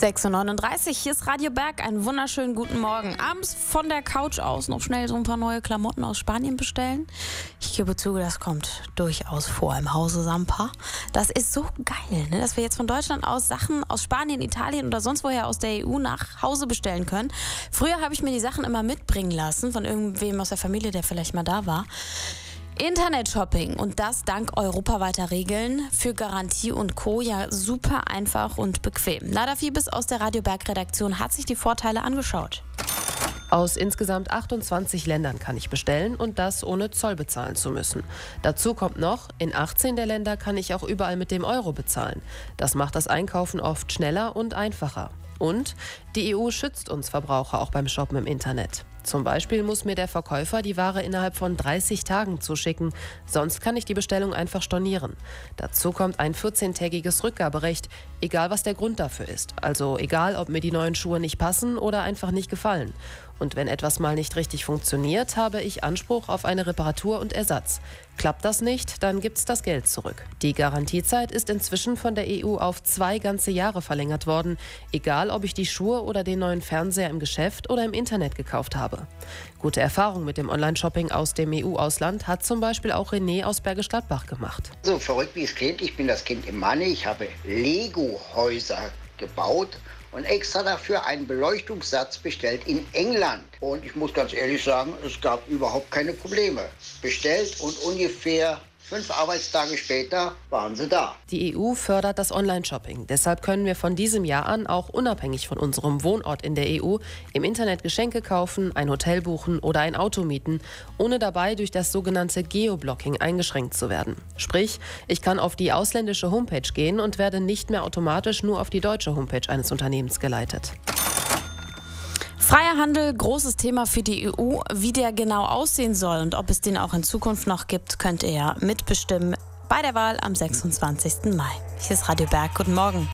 6:39 Uhr, hier ist Radio Berg. Einen wunderschönen guten Morgen. Abends von der Couch aus noch schnell so ein paar neue Klamotten aus Spanien bestellen. Ich gebe zu, das kommt durchaus vor im Hause Sampa. Das ist so geil, ne? Dass wir jetzt von Deutschland aus Sachen aus Spanien, Italien oder sonst woher aus der EU nach Hause bestellen können. Früher habe ich mir die Sachen immer mitbringen lassen von irgendwem aus der Familie, der vielleicht mal da war. Internet-Shopping und das dank europaweiter Regeln für Garantie und Co. ja super einfach und bequem. Nada Fiebes aus der Radio Berg-Redaktion hat sich die Vorteile angeschaut. Aus insgesamt 28 Ländern kann ich bestellen und das ohne Zoll bezahlen zu müssen. Dazu kommt noch, in 18 der Länder kann ich auch überall mit dem Euro bezahlen. Das macht das Einkaufen oft schneller und einfacher. Und die EU schützt uns Verbraucher auch beim Shoppen im Internet. Zum Beispiel muss mir der Verkäufer die Ware innerhalb von 30 Tagen zuschicken, sonst kann ich die Bestellung einfach stornieren. Dazu kommt ein 14-tägiges Rückgaberecht, egal was der Grund dafür ist. Also egal, ob mir die neuen Schuhe nicht passen oder einfach nicht gefallen. Und wenn etwas mal nicht richtig funktioniert, habe ich Anspruch auf eine Reparatur und Ersatz. Klappt das nicht, dann gibt's das Geld zurück. Die Garantiezeit ist inzwischen von der EU auf 2 ganze Jahre verlängert worden, egal ob ich die Schuhe oder den neuen Fernseher im Geschäft oder im Internet gekauft habe. Gute Erfahrung mit dem Online-Shopping aus dem EU-Ausland hat zum Beispiel auch René aus Bergisch Gladbach gemacht. So verrückt wie es klingt, ich bin das Kind im Manne, ich habe Lego-Häuser gebaut und extra dafür einen Beleuchtungssatz bestellt in England. Und ich muss ganz ehrlich sagen, es gab überhaupt keine Probleme. Bestellt und ungefähr 5 Arbeitstage später waren sie da. Die EU fördert das Online-Shopping. Deshalb können wir von diesem Jahr an auch unabhängig von unserem Wohnort in der EU im Internet Geschenke kaufen, ein Hotel buchen oder ein Auto mieten, ohne dabei durch das sogenannte Geoblocking eingeschränkt zu werden. Sprich, ich kann auf die ausländische Homepage gehen und werde nicht mehr automatisch nur auf die deutsche Homepage eines Unternehmens geleitet. Freier Handel, großes Thema für die EU. Wie der genau aussehen soll und ob es den auch in Zukunft noch gibt, könnt ihr ja mitbestimmen bei der Wahl am 26. Mai. Hier ist Radio Berg. Guten Morgen.